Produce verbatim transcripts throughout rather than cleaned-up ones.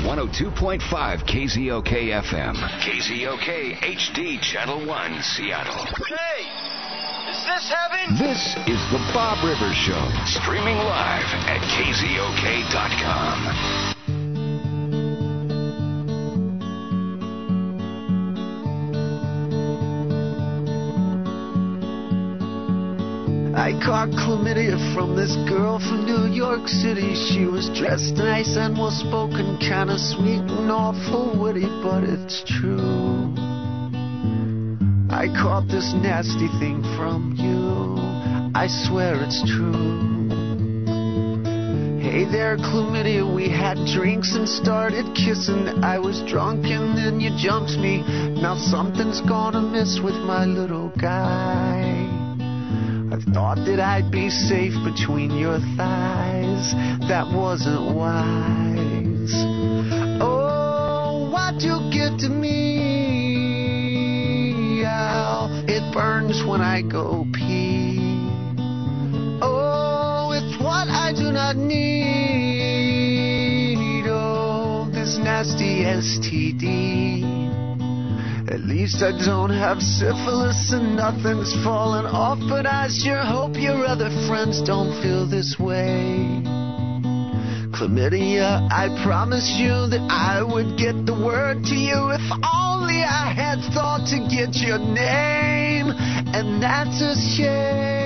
one oh two point five K Z O K F M. K Z O K H D Channel one, Seattle. Hey, is this heaven? This is the Bob Rivers Show, streaming live at K Z O K dot com. I caught chlamydia from this girl from New York City. She was dressed nice and well-spoken, kind of sweet and awful witty, but it's true. I caught this nasty thing from you. I swear it's true. Hey there, chlamydia, we had drinks and started kissing. I was drunk and then you jumped me. Now something's gone amiss with my little guy. I thought that I'd be safe between your thighs. That wasn't wise. Oh, why'd you get to me? Ow, it burns when I go pee. Oh, it's what I do not need. Oh, this nasty S T D. At least I don't have syphilis and nothing's fallen off, but I sure hope your other friends don't feel this way. Chlamydia, I promise you that I would get the word to you if only I had thought to get your name, and that's a shame.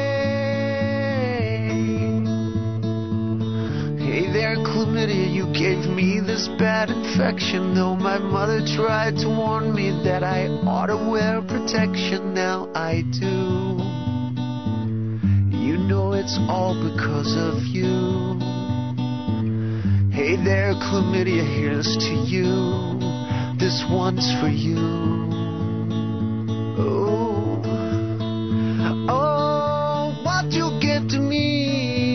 Hey there, chlamydia, you gave me this bad infection, though my mother tried to warn me that I ought to wear protection. Now I do. You know it's all because of you. Hey there, chlamydia, here's to you. This one's for you. Oh, oh, why'd you get to me?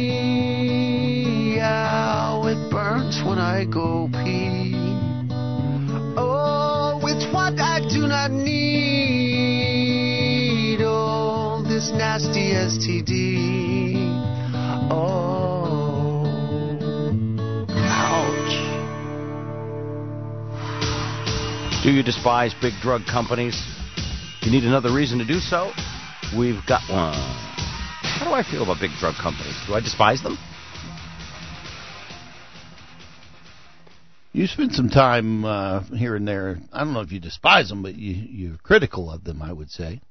Ow, it burns when I go pee. Oh, it's what I do not need. Oh, this nasty S T D. Oh, ouch. Do you despise big drug companies? You need another reason to do so? We've got one. How do I feel about big drug companies? Do I despise them? You spend some time uh, here and there. I don't know if you despise them, but you, you're critical of them, I would say.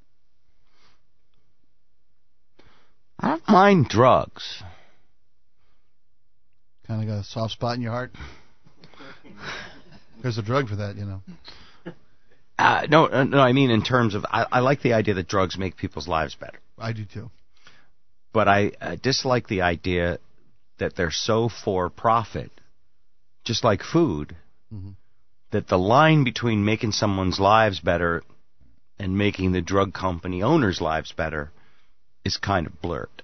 I don't mind drugs. Kind of got a soft spot in your heart? There's a drug for that, you know. Uh, no, no, I mean in terms of, I, I like the idea that drugs make people's lives better. I do too. But I uh, dislike the idea that they're so for profit, just like food, mm-hmm. that the line between making someone's lives better and making the drug company owners' lives better is kind of blurred.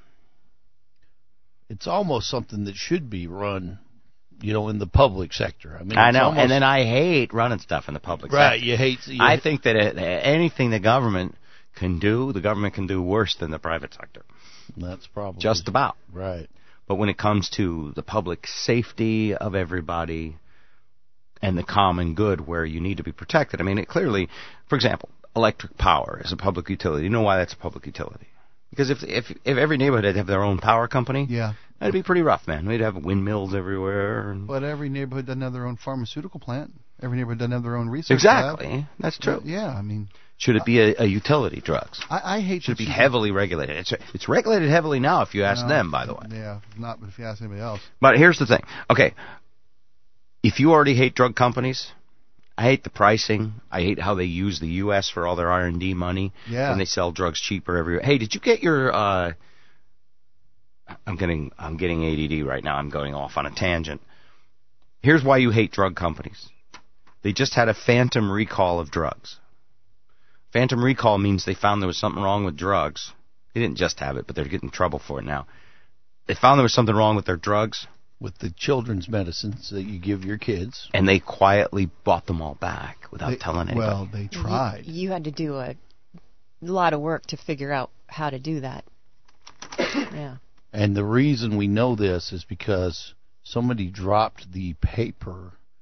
It's almost something that should be run, you know, in the public sector. I mean, I know, almost, and then I hate running stuff in the public right, sector. Right, you hate... You I think that it, anything the government can do, the government can do worse than the private sector. That's probably... Just about. Right. But when it comes to the public safety of everybody and the common good where you need to be protected, I mean, it clearly, for example, electric power is a public utility. You know why that's a public utility? Because if if if every neighborhood had to have their own power company, yeah, that'd be pretty rough, man. We'd have windmills everywhere. And but every neighborhood doesn't have their own pharmaceutical plant. Every neighborhood doesn't have their own research exactly. lab. That's true. But, yeah, I mean... Should it be a, a utility, drugs? I, I hate... Should it be heavily regulated? It's it's regulated heavily now if you ask no, them, by the way. Yeah, not if you ask anybody else. But here's the thing. Okay, if you already hate drug companies... I hate the pricing. I hate how they use the U S for all their R and D money. Yeah. And they sell drugs cheaper everywhere. Hey, did you get your... Uh, I'm getting I'm getting A D D right now. I'm going off on a tangent. Here's why you hate drug companies. They just had a phantom recall of drugs. Phantom recall means they found there was something wrong with drugs. They didn't just have it, but they're getting in trouble for it now. They found there was something wrong with their drugs. With the children's medicines that you give your kids. And they quietly bought them all back without they, telling anybody. Well, they tried. You, you had to do a lot of work to figure out how to do that. Yeah. And the reason we know this is because somebody dropped the paper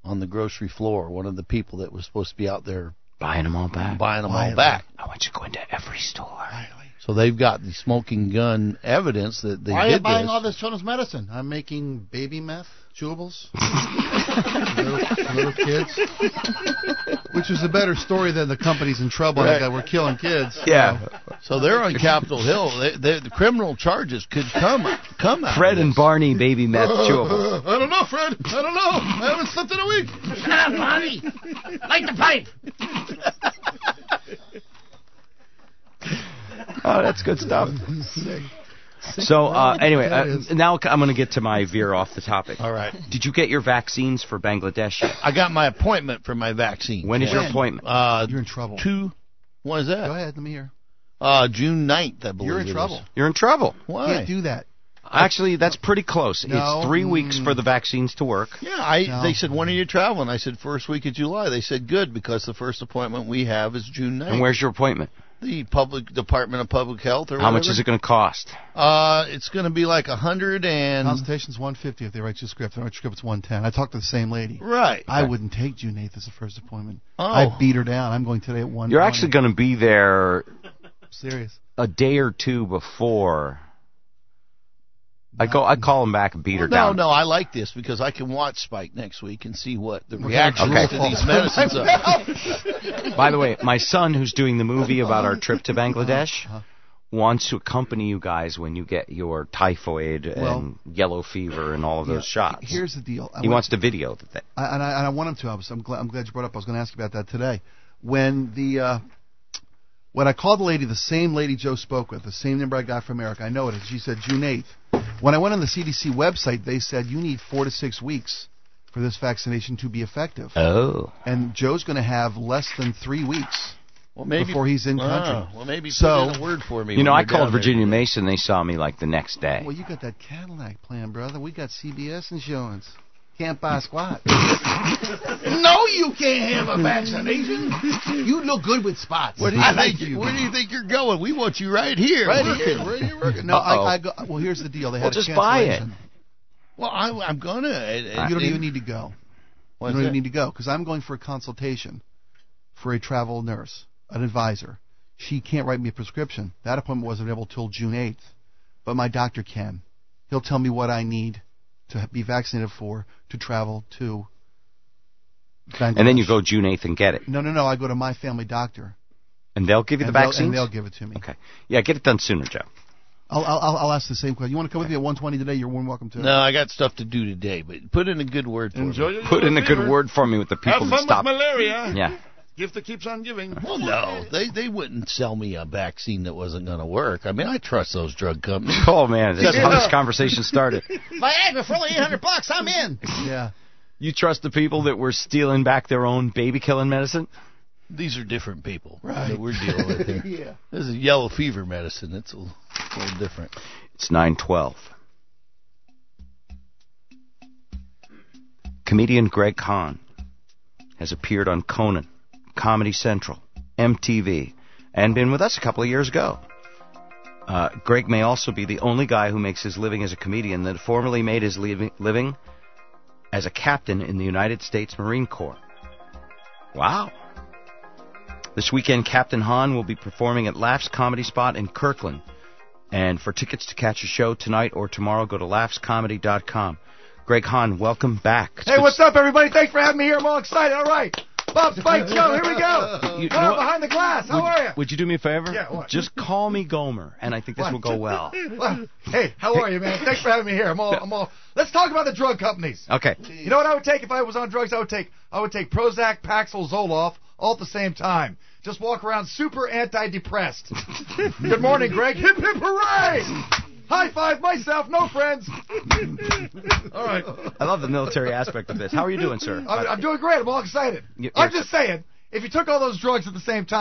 on the grocery floor. One of the people that was supposed to be out there Buying them all back. buying them Buying all back. I want you to go into every store. So they've got the smoking gun evidence that they Why are did you buying this. all this children's medicine? I'm making baby meth, chewables, for little, for little kids. Which is a better story than the company's in trouble Right. and we're killing kids. Yeah. So they're on Capitol Hill. They, they, the criminal charges could come come out. Fred of and this. Barney baby meth chewables. I don't know, Fred. I don't know. I haven't slept in a week. Shut up, Barney. Light the pipe. Oh, that's good stuff. So, uh, anyway, uh, now I'm going to get to my veer off the topic. All right. Did you get your vaccines for Bangladesh yet? I got my appointment for my vaccine. When is your When? appointment? Uh, You're in trouble. two. What is Go that? ahead, let me hear. Uh, June ninth, I believe. You're in it trouble. is. You're in trouble. Why? Can't do that. Actually, that's pretty close. No. It's three weeks Mm. for the vaccines to work. Yeah, I. No. They said, when are you traveling? I said, first week of July. They said, good, because the first appointment we have is June ninth. And where's your appointment? The public Department of Public Health or How much whatever. is it going to cost? Uh, it's going to be like a hundred and Consultation's one fifty if they write you a script. If they write you a script, it's one ten. I talked to the same lady. right. I wouldn't take June eighth as the first appointment. Oh. I beat her down. I'm going today at one. You're actually going to be there serious. a day or two before. I go. I call him back and beat her Well, no, down. no, I like this because I can watch Spike next week and see what the reaction Okay. to these medicines are. By the way, my son, who's doing the movie about our trip to Bangladesh, Uh-huh. wants to accompany you guys when you get your typhoid Well- and yellow fever and all of those Yeah, shots. Here's the deal. I he want- wants to video the thing. I, and, I, and I want him to. I was, I'm, glad, I'm glad you brought up. I was going to ask you about that today. When the uh, when I called the lady, the same lady Joe spoke with, the same number I got from Eric, I know it is. She said June eighth. When I went on the C D C website, they said you need four to six weeks for this vaccination to be effective. Oh. And Joe's going to have less than three weeks Well, maybe before he's in country. Ah, well, maybe So- put in a word for me. You when know, I you're called down there. Virginia Mason. They saw me like the next day. Well, you got that Cadillac plan, brother. We got C B S insurance. Can't buy a squat. No, you can't have a vaccination. You look good with spots. Where do you I think? like you. Where do you think you're going? We want you right here. Right working. here. Where are you working? No, Uh-oh. I, I go. Well, here's the deal. They Well, had just a buy it. cancellation. Well, I, I'm gonna. It, it, You don't it- even need to go. What's you don't even that? need to go because I'm going for a consultation for a travel nurse, an advisor. She can't write me a prescription. That appointment wasn't available till June eighth, but my doctor can. He'll tell me what I need to be vaccinated for to travel to Bangladesh. And then you go June eighth and get it. No, no, no. I go to my family doctor. And they'll give you the and they'll- vaccines? And they'll give it to me. Okay. Yeah, get it done sooner, Joe. I'll, I'll, I'll ask the same question. You want to come with me at one twenty today? You're more than welcome to. No, I got stuff to do today, but put in a good word for Enjoy me. your Put in a good fever. word for me with the people Have that fun stop. with malaria. Yeah. Gift that keeps on giving. Well, no, they they wouldn't sell me a vaccine that wasn't going to work. I mean, I trust those drug companies. Oh, man. That's how this conversation started. Viagra for only eight hundred bucks. I'm in. Yeah. You trust the people that were stealing back their own baby-killing medicine? These are different people Right. that we're dealing with here. Yeah. This is yellow fever medicine. It's a, a little different. It's nine twelve. Comedian Greg Hahn has appeared on Conan, Comedy Central, M T V, and been with us a couple of years ago. Uh, Greg may also be the only guy who makes his living as a comedian that formerly made his living, living as a captain in the United States Marine Corps. Wow. This weekend, Captain Hahn will be performing at Laughs Comedy Spot in Kirkland. And for tickets to catch a show tonight or tomorrow, go to laughs comedy dot com. Greg Hahn, welcome back. It's Hey, good what's up, everybody? Thanks for having me here. I'm all excited. All right. Bob Spike Show, here we go. You- you Come know on, what? behind the glass. How would, are you? Would you do me a favor? Yeah, what? Just call me Gomer, and I think this will go well. Well, hey, how are you, man? Thanks for having me here. I'm all, I'm all. Let's talk about the drug companies. Okay. You know what I would take if I was on drugs? I would take, I would take Prozac, Paxil, Zoloft, all at the same time. Just walk around super anti-depressed. Good morning, Greg. Hip hip hooray! High five myself, no friends. All right. I love the military aspect of this. How are you doing, sir? I'm, I'm doing great. I'm all excited. You- I'm you're- just saying, if you took all those drugs at the same time,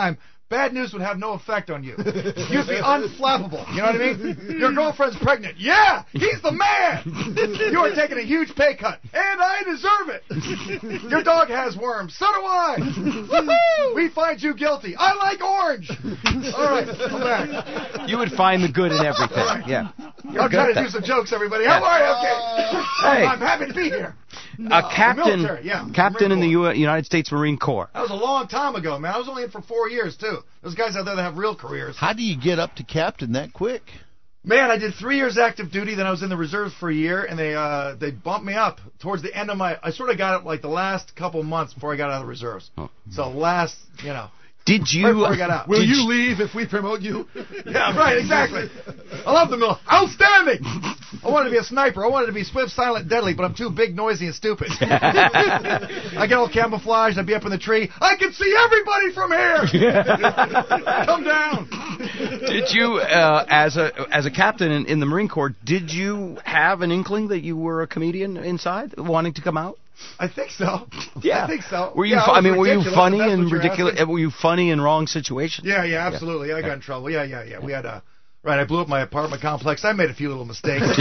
bad news would have no effect on you. You'd be unflappable. You know what I mean? Your girlfriend's pregnant. Yeah, he's the man. You are taking a huge pay cut, and I deserve it. Your dog has worms. So do I. Woo-hoo! We find you guilty. I like orange. All right, I'm back. You would find the good in everything. Right. Yeah. You're I'm trying to do some jokes, everybody. How are you? Okay. Hey. I'm happy to be here. A captain, military, yeah, captain in the Corps. U- United States Marine Corps. That was a long time ago, man. I was only in for four years, too. Those guys out there that have real careers. How do you get up to captain that quick? Man, I did three years active duty, then I was in the reserves for a year, and they uh, they bumped me up towards the end of my... I sort of got it like the last couple months before I got out of the reserves. Oh. So last, you know... Did you... Right before I got out. Will Did you leave if we promote you? Yeah, right, exactly. I love the middle. Outstanding! I wanted to be a sniper. I wanted to be swift, silent, deadly, but I'm too big, noisy, and stupid. I get all camouflaged. I'd be up in the tree. I can see everybody from here! Come down! Did you, uh, as a as a captain in, in the Marine Corps, did you have an inkling that you were a comedian inside, wanting to come out? I think so. Yeah, I think so. Were you? Yeah, fu- I, I mean, were you ridiculous, funny if that's and what you're ridiculous? asking. Were you funny in wrong situations? Yeah, yeah, absolutely. Yeah. I got in trouble. Yeah, yeah, yeah. We had a right. I blew up my apartment complex. I made a few little mistakes. But we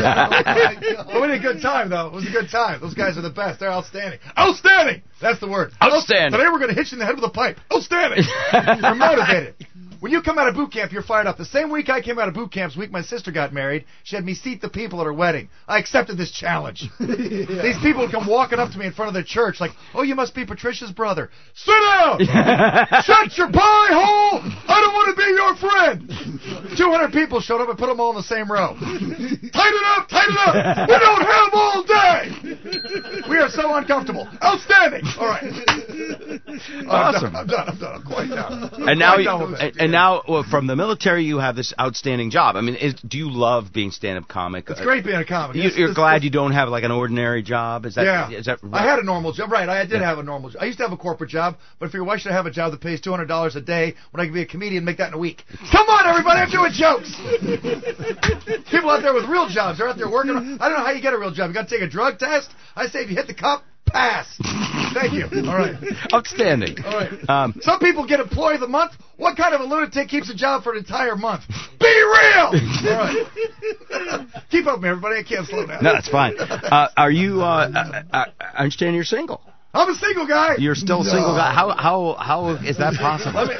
had a good time, though. It was a good time. Those guys are the best. They're outstanding. Outstanding. That's the word. Outstanding. Today we're going to hit you in the head with a pipe. Outstanding. You're motivated. When you come out of boot camp, you're fired up. The same week I came out of boot camp, the week my sister got married, she had me seat the people at her wedding. I accepted this challenge. Yeah. These people would come walking up to me in front of the church like, oh, you must be Patricia's brother. Sit down! Shut your pie hole! I don't want to be your friend! two hundred people showed up and put them all in the same row. Tighten up! Tighten up! We don't have all day! We are so uncomfortable. Outstanding! All right. Awesome. I'm done. I'm done. I'm done. I'm quite done. And now, Quite you, done with it. and, and now well, from the military, you have this outstanding job. I mean, is, do you love being stand-up comic? It's great being a comic. You, It's- you're it's- glad it's- you don't have like an ordinary job. Is that? Yeah. Is that? I had a normal job. Right, I did have a normal job. I used to have a corporate job, but figure why should I have a job that pays two hundred dollars a day when I can be a comedian and make that in a week? Come on, everybody, I'm doing jokes. People out there with real jobs, they're out there working. I don't know how you get a real job. You got to take a drug test. I say if you hit the cup, pass. Thank you. All right. Outstanding. All right. Um, Some people get employee of the month. What kind of a lunatic keeps a job for an entire month? Be real! All right. Keep up with me, everybody. I can't slow down. no, that's fine. Uh, are you? Uh, I, I understand you're single. I'm a single guy. You're still a No. single guy. How how how is that possible? Let me...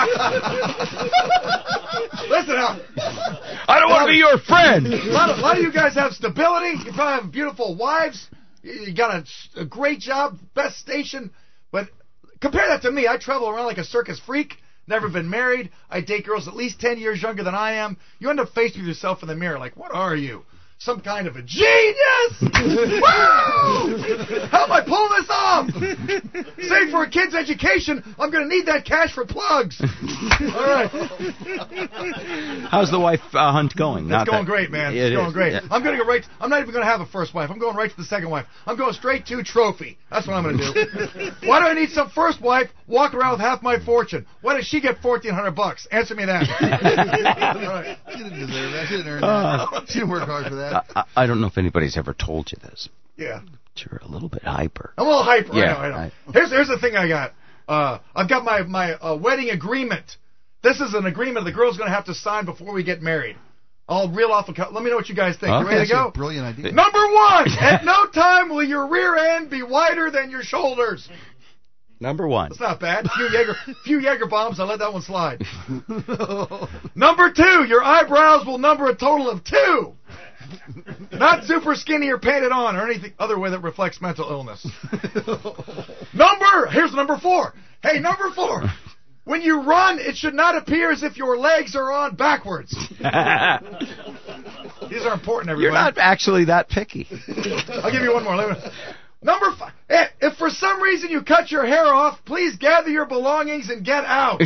Listen up. I don't want to be your friend. A lot, of, a lot of you guys have stability. You probably have beautiful wives. You you got a, a great job, best station. But compare that to me. I travel around like a circus freak. Never been married. I date girls at least ten years younger than I am. You end up faced with yourself in the mirror like, what are you? Some kind of a genius! Woo! How am I pulling this off? Save for a kid's education. I'm going to need that cash for plugs. All right. How's the wife uh, hunt going? It's Not going that- great, man. It It's going is. great. Yeah. I'm going to go right. I'm not even going to have a first wife. I'm going right to the second wife. I'm going straight to trophy. That's what I'm going to do. Why do I need some first wife walk around with half my fortune? Why does she get fourteen hundred bucks? Answer me that. All right. She didn't deserve that. She didn't earn Uh, that. She didn't work hard for that. I, I don't know if anybody's ever told you this. Yeah. But you're a little bit hyper. I'm a little hyper. Yeah, I know. I know. I- Here's here's the thing I got. Uh, I've got my my uh, wedding agreement. This is an agreement the girl's going to have to sign before we get married. I'll reel off a couple. Let me know what you guys think. You Okay. ready to That's go? a brilliant idea. Number one. At no time will your rear end be wider than your shoulders. Number one. That's not bad. Few Jaeger, few Jaeger bombs. I let that one slide. Number two, your eyebrows will number a total of two. Not super skinny or painted on or anything other way that reflects mental illness. Number, here's number four. Hey, number four. When you run, it should not appear as if your legs are on backwards. These are important, everybody. You're not actually that picky. I'll give you one more. Let me- Number five. If for some reason you cut your hair off, please gather your belongings and get out.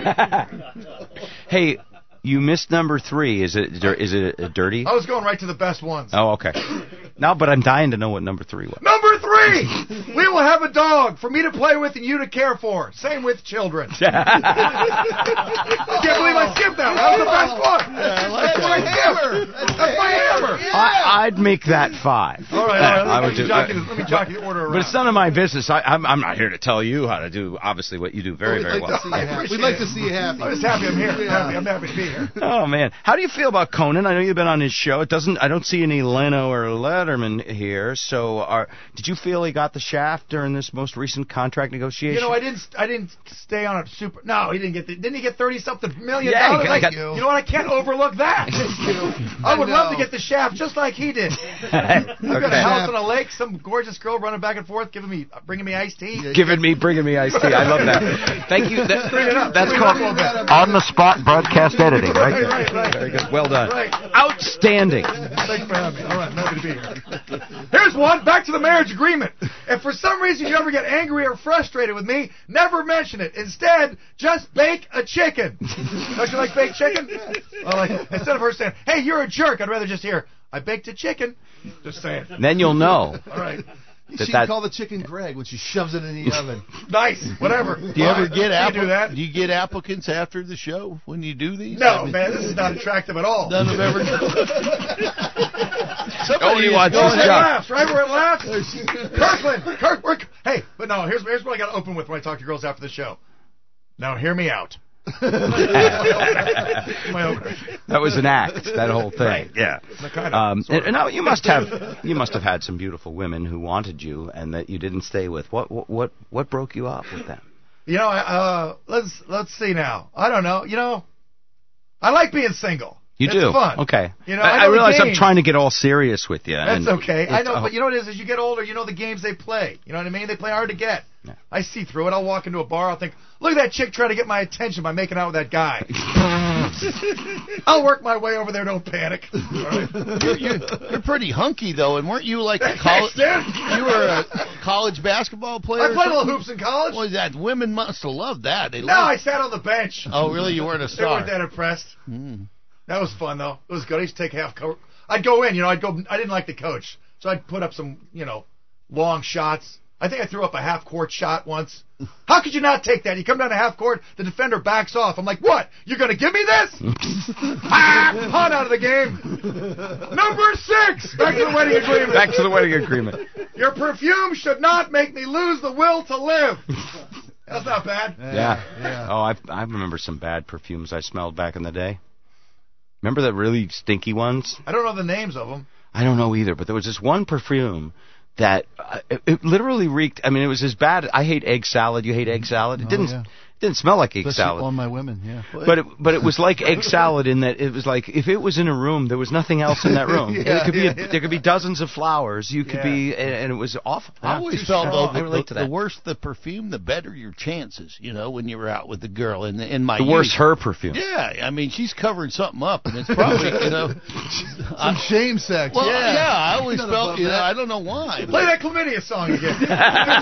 Hey, you missed number three. Is it dir- is it dirty? I was going right to the best ones. Oh, okay. No, but I'm dying to know what number three was. Number three. We will have a dog. dog for me to play with and you to care for. Same with children. I can't believe I skipped that. That was the best one. Yeah, I like That's my hammer. That's my hammer. I, I'd make that five. All right, all right. I Let would me do- jockey the- let me jockey the order around. But it's none of my business. I, I'm, I'm not here to tell you how to do, obviously, what you do very, We'd very like well. to see you happy. We'd like to see you happy. I'm just happy I'm here. I'm Yeah. happy. I'm happy to be here. Oh, man. How do you feel about Conan? I know you've been on his show. It doesn't. I don't see any Leno or Letterman here. So are, did you feel he got the shaft during this most recent contract negotiation? You know, I didn't. I didn't stay on a super. No, he didn't get. The, didn't he get thirty something million Yeah, he dollars? got- Like, got- you know what? I can't overlook that. I would I love to know. get the shaft just like he did. I've got a Okay. house on a lake, some gorgeous girl running back and forth, giving me, bringing me iced tea. Giving me, bringing me iced tea. I love that. Thank you. That, Bring it up. that's Bring it called up a little bit. on-the-spot broadcast editing, right Right, there. right, right. Very good. Well done. Right. Outstanding. Thanks for having me. All right, I'm happy to be here. Here's one. Back to the marriage agreement. If for some reason you ever get angry or frustrated with me, never mention it. Instead, just bake a chicken. Don't you like baked chicken? I like, instead of her saying, "Hey, you're a jerk," I'd rather just hear, "I baked a chicken." Just saying. Then you'll know. All right. She That- can that- call the chicken Greg when she shoves it in the oven. Nice. Whatever. Do you ever get You app- do that? Do you get applicants after the show when you do these? I No, mean, man, this is not attractive at all. None of ever. Only wants Oh, his it job. laughs, right where it laughs. Kirkland, Kirk, we're, hey, but no, here's here's what I got to open with when I talk to girls after the show. Now, hear me out. My opener. That was an act. That whole thing. Right. Yeah. The kind of, Um, sort and, of. now you must have you must have had some beautiful women who wanted you and that you didn't stay with. What what what, what broke you up with them? You know, uh, let's let's see now. I don't know. You know, I like being single. You it's do. fun. Okay. You know, I, I, I know the realize I'm games. trying to get all serious with you. That's and okay. I it's- know, oh, but you know what it is? As you get older, you know the games they play. You know what I mean? They play hard to get. Yeah. I see through it. I'll walk into a bar. I'll think, look at that chick trying to get my attention by making out with that guy. I'll work my way over there. Don't panic. All right. You're, you're, you're pretty hunky though, and weren't you like a college? Thanks, You were a college basketball player. I or played a little something? hoops in college. What was that? Women must have loved that. They No, I loved- sat on the bench. Oh, really? You weren't a They star. weren't that impressed. Hmm. That was fun though. It was good. I used to take half court. I'd go in, you know, I'd go. I didn't like the coach, so I'd put up some, you know, long shots. I think I threw up a half court shot once. How could you not take that? You come down to half court, the defender backs off. I'm like, what? You're gonna give me this? ah, punt out of the game. Number six. Back to the wedding agreement. Back to the wedding agreement. Your perfume should not make me lose the will to live. That's not bad. Yeah. yeah. Oh, I I remember some bad perfumes I smelled back in the day. Remember the really stinky ones? I don't know the names of them. I don't know either, but there was this one perfume that uh, it, it literally reeked. I mean, it was as bad. I hate egg salad. You hate egg salad? It Oh, didn't. yeah. It didn't smell like egg Especially salad. on my women, yeah. But it, but it was like egg salad in that it was like if it was in a room, there was nothing else in that room. Yeah, it could be yeah, a, yeah. there could be dozens of flowers. You could Yeah. be and, and it was awful. I always Too felt strong. though I the, relate to the, that. the worse the perfume, the better your chances. You know, when you were out with the girl in the, in my The worse youth. her perfume. Yeah, I mean she's covering something up, and it's probably you know. Some shame sex. Well, yeah. yeah, I always Not felt above you know that. I don't know why. Play that chlamydia song again. It's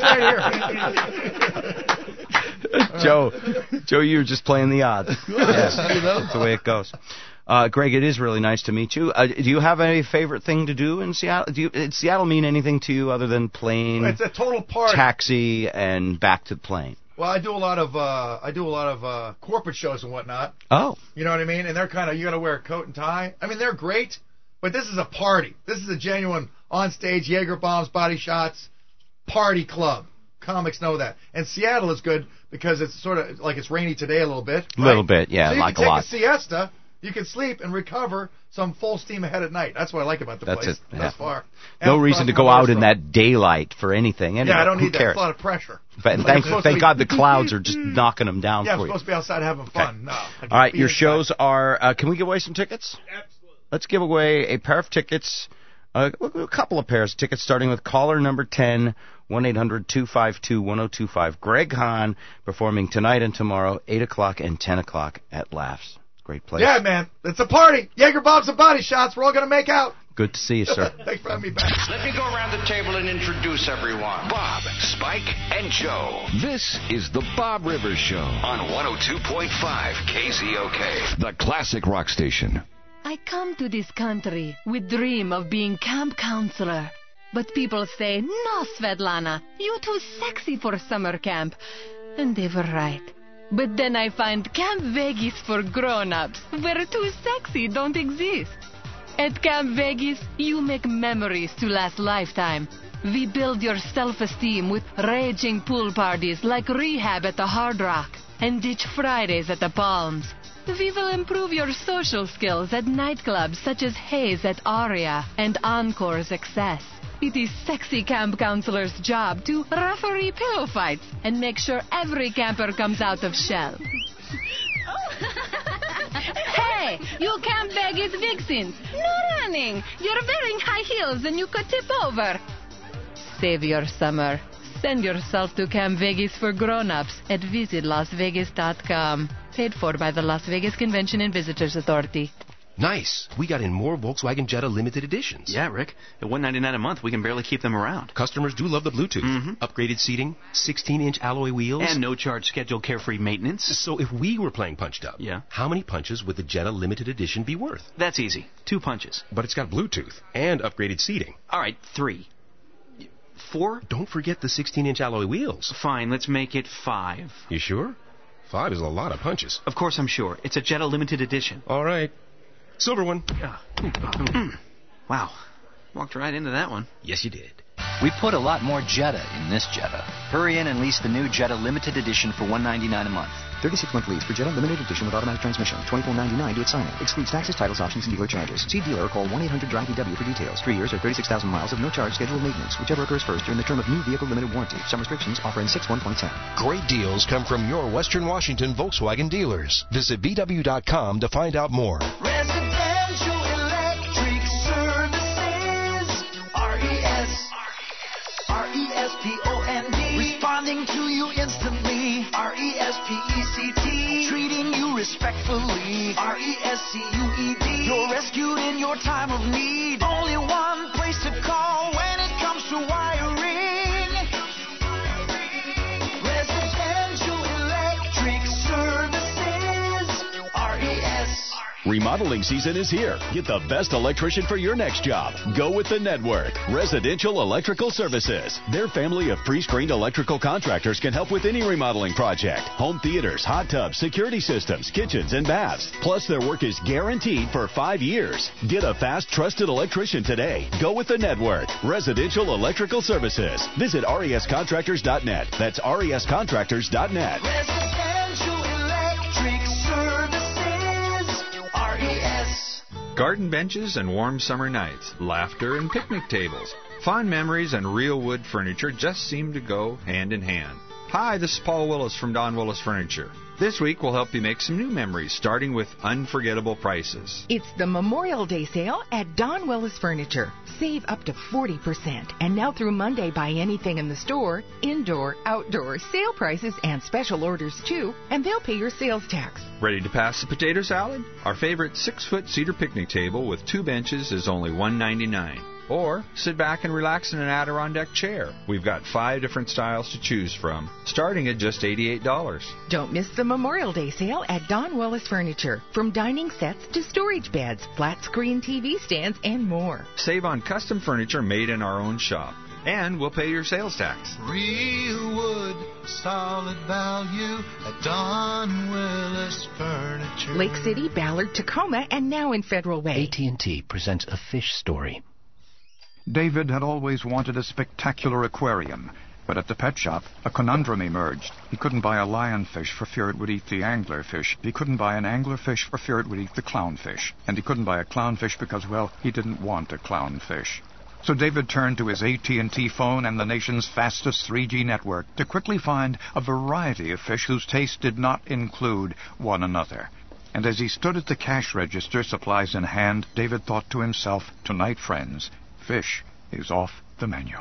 right here. Joe, Joe, you're just playing the odds. Yes, that's the way it goes. Uh, Greg, it is really nice to meet you. Uh, do you have a favorite thing to do in Seattle? Do you, did Seattle mean anything to you other than plane, It's a total party. taxi, and back to the plane? Well, I do a lot of uh, I do a lot of uh, corporate shows and whatnot. Oh, You know what I mean? And they're kind of you got to wear a coat and tie. I mean, they're great, but this is a party. This is a genuine on stage Jaeger bombs, body shots, party club. Comics know that. And Seattle is good because it's sort of like it's rainy today a little bit. a right? little bit, yeah, so you like can a take lot. a siesta. You can sleep and recover some full steam ahead at night. That's what I like about the That's place it, yeah. thus far. No And reason to from go out in Restaurant. that daylight for anything. Anyway, Yeah, I don't who need that. cares? It's a lot of pressure. But Like thank, it's supposed thank to be- God the clouds are just knocking them down Yeah, I'm for you. supposed to be outside having fun. No. I All can right, be your inside. shows are. Uh, can we give away some tickets? Absolutely. Let's give away a pair of tickets. Uh, a couple of pairs of tickets, starting with caller number ten, one eight hundred two five two one zero two five. Greg Hahn performing tonight and tomorrow, eight o'clock and ten o'clock at Laughs. Great place. Yeah, man. It's a party. Jaeger bombs and body shots. We're all going to make out. Good to see you, sir. Thanks for having me back. Let me go around the table and introduce everyone. Bob, Spike, and Joe. This is the Bob Rivers Show on one oh two point five K Z O K, the classic rock station. I come to this country with dream of being camp counselor. But people say, no, Svetlana, you're too sexy for summer camp. And they were right. But then I find Camp Vegas for grown-ups, where too sexy don't exist. At Camp Vegas, you make memories to last lifetime. We build your self-esteem with raging pool parties like Rehab at the Hard Rock and Ditch Fridays at the Palms. We will improve your social skills at nightclubs such as Hayes at Aria and Encore's Excess. It is sexy camp counselor's job to referee pillow fights and make sure every camper comes out of shell. Hey, you Camp Vegas vixens, no running. You're wearing high heels and you could tip over. Save your summer. Send yourself to Camp Vegas for grown-ups at visit las vegas dot com. Paid for by the Las Vegas Convention and Visitors Authority. Nice. We got in more Volkswagen Jetta limited editions. Yeah, Rick. At one hundred ninety-nine a month, we can barely keep them around. Customers do love the Bluetooth. Mm-hmm. Upgraded seating, sixteen-inch alloy wheels. And no-charge scheduled carefree maintenance. So if we were playing Punched Up, yeah, how many punches would the Jetta limited edition be worth? That's easy. Two punches. But it's got Bluetooth and upgraded seating. All right, three. Four? Don't forget the sixteen-inch alloy wheels. Fine, let's make it five. You sure? Five is a lot of punches. Of course I'm sure. It's a Jetta limited edition. All right. Silver one. Wow. Walked right into that one. Yes, you did. We put a lot more Jetta in this Jetta. Hurry in and lease the new Jetta limited edition for one hundred ninety-nine dollars a month. thirty-six month lease for Jetta limited edition with automatic transmission. twenty-four ninety-nine to its signing. Excludes taxes, titles, options, and dealer charges. See dealer or call one eight hundred drive V W for details. Three years or thirty-six thousand miles of no charge scheduled maintenance, whichever occurs first during the term of new vehicle limited warranty. Some restrictions offer in six one point ten. Great deals come from your Western Washington Volkswagen dealers. Visit B W dot com to find out more. Residential Electric Services. R E S. R E S P O N D. Responding to you instantly. R E S P E C T. Treating you respectfully. R E S C U E D. You're rescued in your time of need. Only one place to call when it comes to wiring. Residential Electric Services. R E S. Remodeling season is here. Get the best electrician for your next job. Go with the Network. Residential Electrical Services. Their family of pre-screened electrical contractors can help with any remodeling project. Home theaters, hot tubs, security systems, kitchens, and baths. Plus, their work is guaranteed for five years. Get a fast, trusted electrician today. Go with the Network. Residential Electrical Services. Visit R E S contractors dot net. That's R E S contractors dot net. Residential Electric Services. R E S. Garden benches and warm summer nights, laughter and picnic tables. Fond memories and real wood furniture just seem to go hand in hand. Hi, this is Paul Willis from Don Willis Furniture. This week we'll help you make some new memories, starting with unforgettable prices. It's the Memorial Day sale at Don Willis Furniture. Save up to forty percent. And now through Monday, buy anything in the store, indoor, outdoor, sale prices, and special orders too, and they'll pay your sales tax. Ready to pass the potato salad? Our favorite six-foot cedar picnic table with two benches is only one hundred ninety-nine dollars. Or sit back and relax in an Adirondack chair. We've got five different styles to choose from, starting at just eighty-eight dollars. Don't miss the Memorial Day sale at Don Willis Furniture. From dining sets to storage beds, flat screen T V stands, and more. Save on custom furniture made in our own shop. And we'll pay your sales tax. Real wood, solid value at Don Willis Furniture. Lake City, Ballard, Tacoma, and now in Federal Way. A T and T presents A Fish Story. David had always wanted a spectacular aquarium, but at the pet shop, a conundrum emerged. He couldn't buy a lionfish for fear it would eat the anglerfish. He couldn't buy an anglerfish for fear it would eat the clownfish. And he couldn't buy a clownfish because, well, he didn't want a clownfish. So David turned to his A T and T phone and the nation's fastest three G network to quickly find a variety of fish whose taste did not include one another. And as he stood at the cash register, supplies in hand, David thought to himself, tonight, friends, fish is off the menu.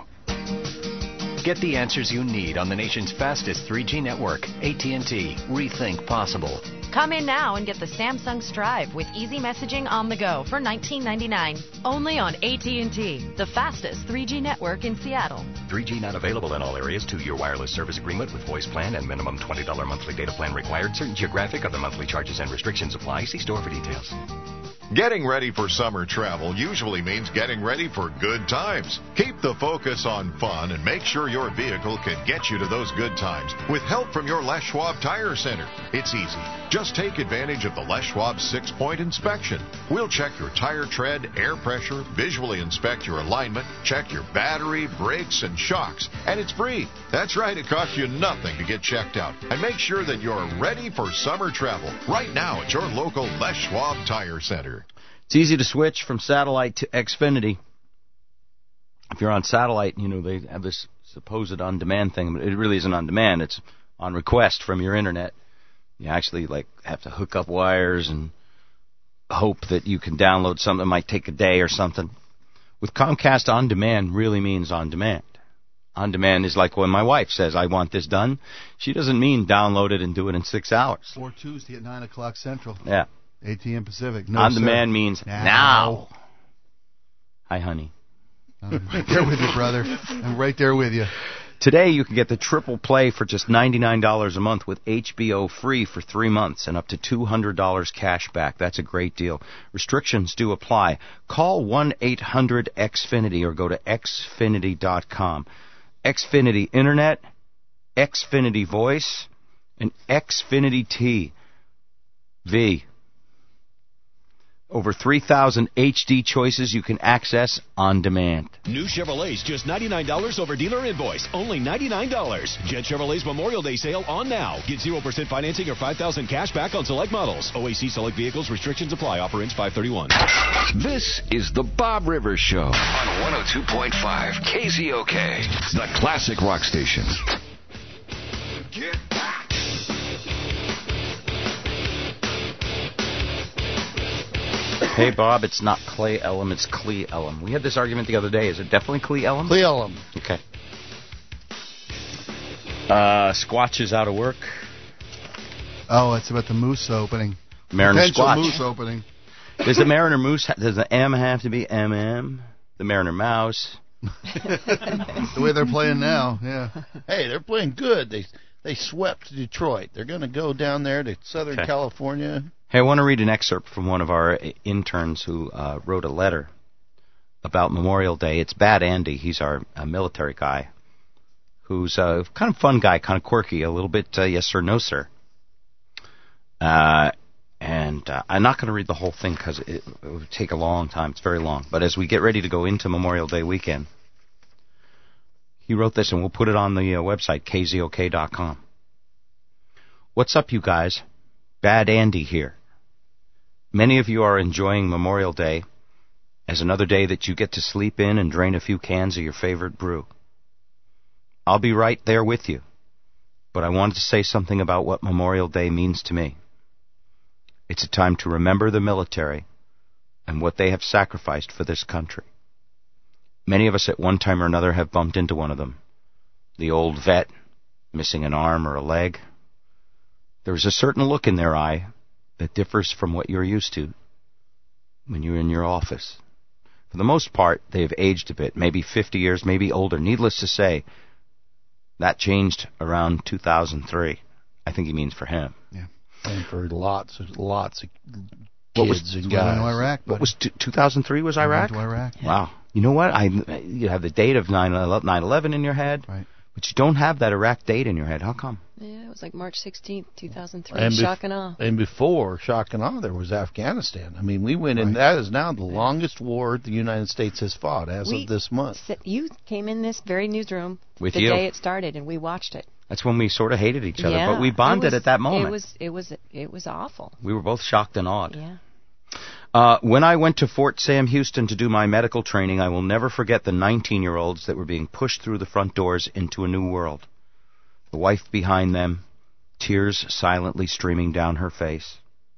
Get the answers you need on the nation's fastest three G network. A T and T. Rethink possible. Come in now and get the Samsung Strive with easy messaging on the go for nineteen ninety-nine dollars. Only on A T and T, the fastest three G network in Seattle. three G not available in all areas. Two-year wireless service agreement with voice plan and minimum twenty dollars monthly data plan required. Certain geographic, other monthly charges and restrictions apply. See store for details. Getting ready for summer travel usually means getting ready for good times. Keep the focus on fun and make sure your vehicle can get you to those good times with help from your Les Schwab Tire Center. It's easy. Just take advantage of the Les Schwab six-point inspection. We'll check your tire tread, air pressure, visually inspect your alignment, check your battery, brakes, and shocks. And it's free. That's right, it costs you nothing to get checked out. And make sure that you're ready for summer travel right now at your local Les Schwab Tire Center. It's easy to switch from satellite to Xfinity. If you're on satellite, you know, they have this supposed on-demand thing, but it really isn't on-demand. It's on request from your internet. You actually, like, have to hook up wires and hope that you can download something that might take a day or something. With Comcast, on-demand really means on-demand. On-demand is like when my wife says, I want this done. She doesn't mean download it and do it in six hours. Or Tuesday at nine o'clock Central. Yeah. A T M Pacific. No, on-demand sir. means now. now. Hi, honey. I'm right there with you, brother. I'm right there with you. Today, you can get the triple play for just ninety-nine dollars a month with H B O free for three months and up to two hundred dollars cash back. That's a great deal. Restrictions do apply. Call one eight hundred X Finity or go to Xfinity dot com. Xfinity Internet, Xfinity Voice, and Xfinity T V. Over three thousand H D choices you can access on demand. New Chevrolets, just ninety-nine dollars over dealer invoice. Only ninety-nine dollars. Jet Chevrolet's Memorial Day sale on now. Get zero percent financing or five thousand dollars cash back on select models. O A C select vehicles. Restrictions apply. Offer ends five thirty-one. This is the Bob Rivers Show on one oh two point five K Z O K, the classic rock station. Get back. Hey, Bob, it's not Clay Elum, it's Clee Elum. We had this argument the other day. Is it definitely Clee Elum? Clee Elum. Okay. Uh, Squatch is out of work. Oh, it's about the Moose opening. Mariner Potential Squatch. Moose opening. Does the Mariner Moose, does the M have to be M M? The Mariner Mouse? The way they're playing now, yeah. Hey, they're playing good. They they swept Detroit. They're going to go down there to Southern Okay. California. Hey, I want to read an excerpt from one of our interns who uh, wrote a letter about Memorial Day. It's Bad Andy. He's our uh, military guy who's a kind of fun guy, kind of quirky, a little bit uh, yes sir, no sir. Uh, and uh, I'm not going to read the whole thing because it, it would take a long time. It's very long. But as we get ready to go into Memorial Day weekend, he wrote this, and we'll put it on the uh, website, K Z O K dot com. What's up, you guys? Bad Andy here. Many of you are enjoying Memorial Day as another day that you get to sleep in and drain a few cans of your favorite brew. I'll be right there with you, but I wanted to say something about what Memorial Day means to me. It's a time to remember the military and what they have sacrificed for this country. Many of us at one time or another have bumped into one of them. The old vet, missing an arm or a leg. There's a certain look in their eye that differs from what you're used to when you're in your office. For the most part, they have aged a bit, maybe fifty years, maybe older. Needless to say, that changed around two thousand three. I think he means for him. Yeah. And for lots of lots of What kids was- and That's why I went guys. to Iraq, What buddy. was t- two thousand three was I went Iraq? to Iraq. Wow. You know what? I You have the date of nine eleven in your head, Right. but you don't have that Iraq date in your head. How come? Yeah, it was like March sixteenth, two thousand three. And bef- Shock and awe. And before shock and awe, there was Afghanistan. I mean, we went in. That is now the longest war the United States has fought as We of this month. sit- You came in this very newsroom With the you. day it started, and we watched it. That's when we sort of hated each other, Yeah, but we bonded it was, at that moment. It was, it was, it was awful. We were both shocked and awed. Yeah. Uh, when I went to Fort Sam Houston to do my medical training, I will never forget the nineteen-year-olds that were being pushed through the front doors into a new world. The wife behind them, tears silently streaming down her face.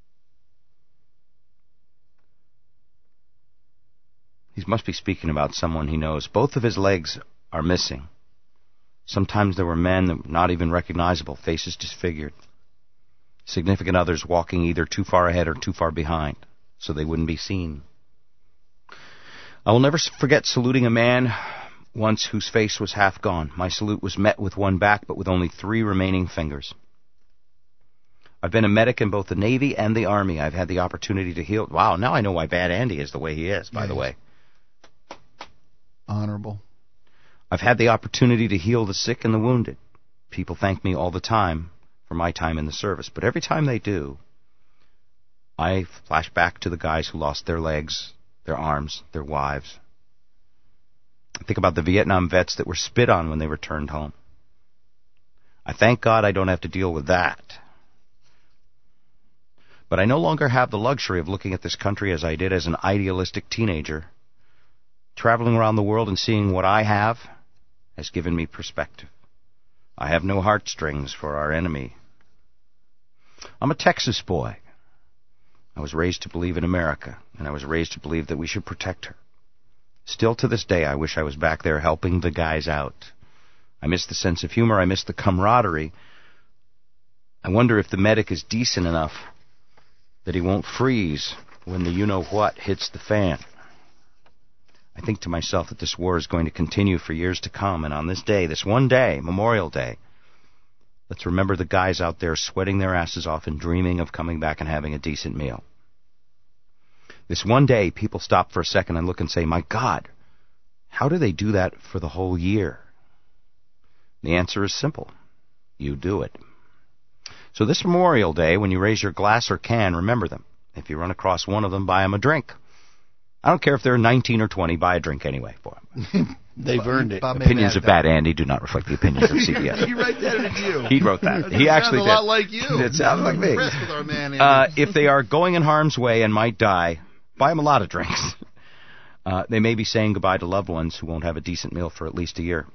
He must be speaking about someone he knows. Both of his legs are missing. Sometimes there were men that were not even recognizable, faces disfigured. Significant others walking either too far ahead or too far behind, so they wouldn't be seen. I will never forget saluting a man once whose face was half gone. My salute was met with one back, but with only three remaining fingers. I've been a medic in both the Navy and the Army. I've had the opportunity to heal. Wow, now I know why Bad Andy is the way he is, by Yeah, the way. Honorable. I've had the opportunity to heal the sick and the wounded. People thank me all the time for my time in the service. But every time they do, I flash back to the guys who lost their legs, their arms, their wives. I think about the Vietnam vets that were spit on when they returned home. I thank God I don't have to deal with that. But I no longer have the luxury of looking at this country as I did as an idealistic teenager. Traveling around the world and seeing what I have has given me perspective. I have no heartstrings for our enemy. I'm a Texas boy. I was raised to believe in America, and I was raised to believe that we should protect her. Still to this day, I wish I was back there helping the guys out. I miss the sense of humor. I miss the camaraderie. I wonder if the medic is decent enough that he won't freeze when the you-know-what hits the fan. I think to myself that this war is going to continue for years to come, and on this day, this one day, Memorial Day, let's remember the guys out there sweating their asses off and dreaming of coming back and having a decent meal. This one day, people stop for a second and look and say, my God, how do they do that for the whole year? The answer is simple. You do it. So this Memorial Day, when you raise your glass or can, remember them. If you run across one of them, buy them a drink. I don't care if they're nineteen or twenty, buy a drink anyway for them. They've earned it. Bob may Opinions have of Bad Andy do not reflect the opinions of C B S. You write that, or did you? He wrote that. He It actually sounds did. a lot like you. It sounds like me. Impressed with our man, Andy. Uh, if they are going in harm's way and might die, buy them a lot of drinks. Uh, they may be saying goodbye to loved ones who won't have a decent meal for at least a year.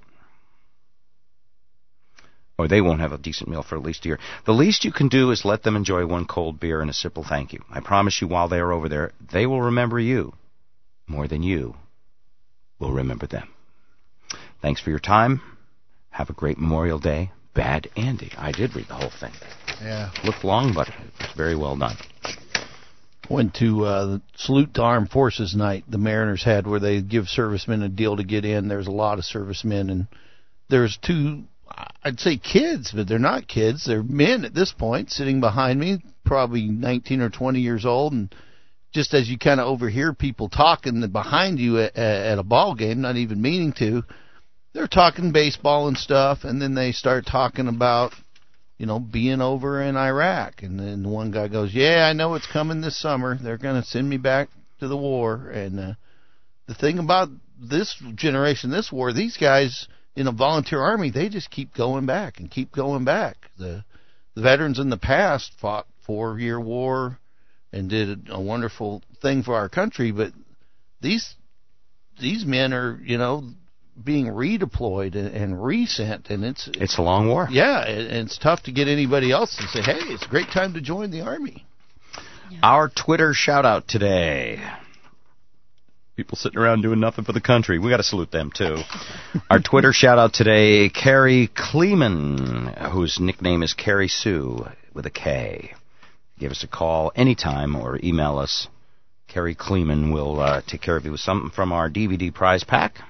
Or they won't have a decent meal for at least a year. The least you can do is let them enjoy one cold beer and a simple thank you. I promise you, while they are over there, they will remember you more than you will remember them. Thanks for your time. Have a great Memorial Day. Bad Andy. I did read the whole thing. Yeah. Looked long, but it was very well done. Went to uh, the Salute to Armed Forces night the Mariners had, where they give servicemen a deal to get in. There's a lot of servicemen, and there's two, I'd say kids, but they're not kids. They're men at this point, sitting behind me, probably nineteen or twenty years old. And just as you kind of overhear people talking behind you at, at a ball game, not even meaning to, they're talking baseball and stuff, and then they start talking about, you know, being over in Iraq. And then one guy goes, yeah, I know it's coming this summer. They're going to send me back to the war. And uh, the thing about this generation, this war, these guys in a volunteer army, they just keep going back and keep going back. The, the veterans in the past fought four-year war and did a wonderful thing for our country, but these these men are, you know, being redeployed and, and resent, and it's It's a long war. yeah, and it's tough to get anybody else to say, hey, it's a great time to join the Army. Our Twitter shout-out today. People sitting around doing nothing for the country. We got to salute them, too. Our Twitter shout-out today, Carrie Kleeman, whose nickname is Carrie Sue with a K. Give us a call anytime or email us. Carrie Kleeman will uh, take care of you with something from our D V D prize pack.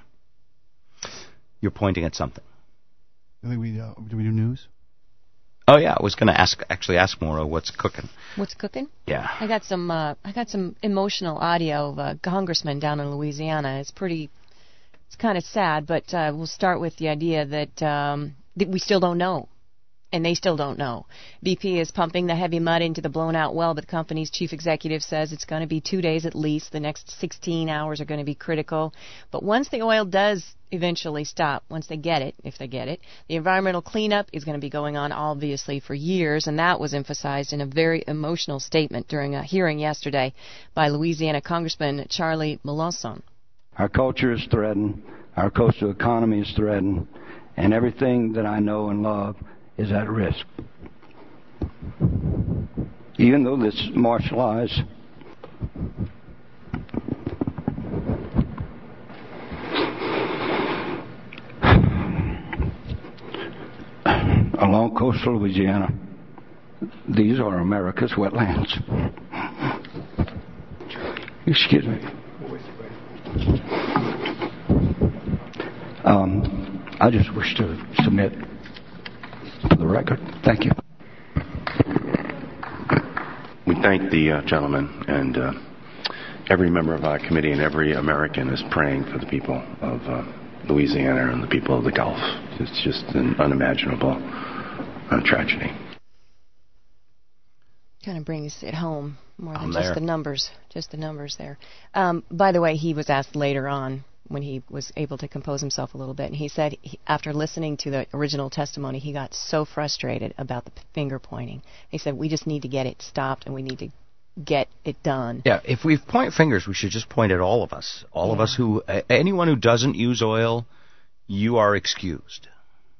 You're pointing at something. Do we, uh, do we do news? Oh yeah, I was going to ask, actually ask Maura what's cooking. What's cooking? Yeah. I got some. Uh, I got some emotional audio of a congressman down in Louisiana. It's pretty. It's kind of sad, but uh, we'll start with the idea that um, that we still don't know, and they still don't know. B P is pumping the heavy mud into the blown-out well, but the company's chief executive says it's going to be two days at least. The next sixteen hours are going to be critical. But once the oil does eventually stop, once they get it, if they get it, the environmental cleanup is going to be going on, obviously, for years, and that was emphasized in a very emotional statement during a hearing yesterday by Louisiana Congressman Charlie Melanson. Our culture is threatened, our coastal economy is threatened, and everything that I know and love is at risk. Even though this martialized along coastal Louisiana, these are America's wetlands. Excuse me. Um, I just wish to submit for the record. Thank you. we thank the uh, gentleman, and uh, every member of our committee and every American is praying for the people of uh, Louisiana and the people of the Gulf. It's just an unimaginable uh, tragedy. Kind of brings it home more than I'm just there. the numbers, just the numbers there. Um, by the way, he was asked later on when he was able to compose himself a little bit, and he said he, after listening to the original testimony, he got so frustrated about the finger pointing. He said, we just need to get it stopped, and we need to get it done. Yeah, if we point fingers, we should just point at all of us. All yeah. of us who, uh, anyone who doesn't use oil, you are excused.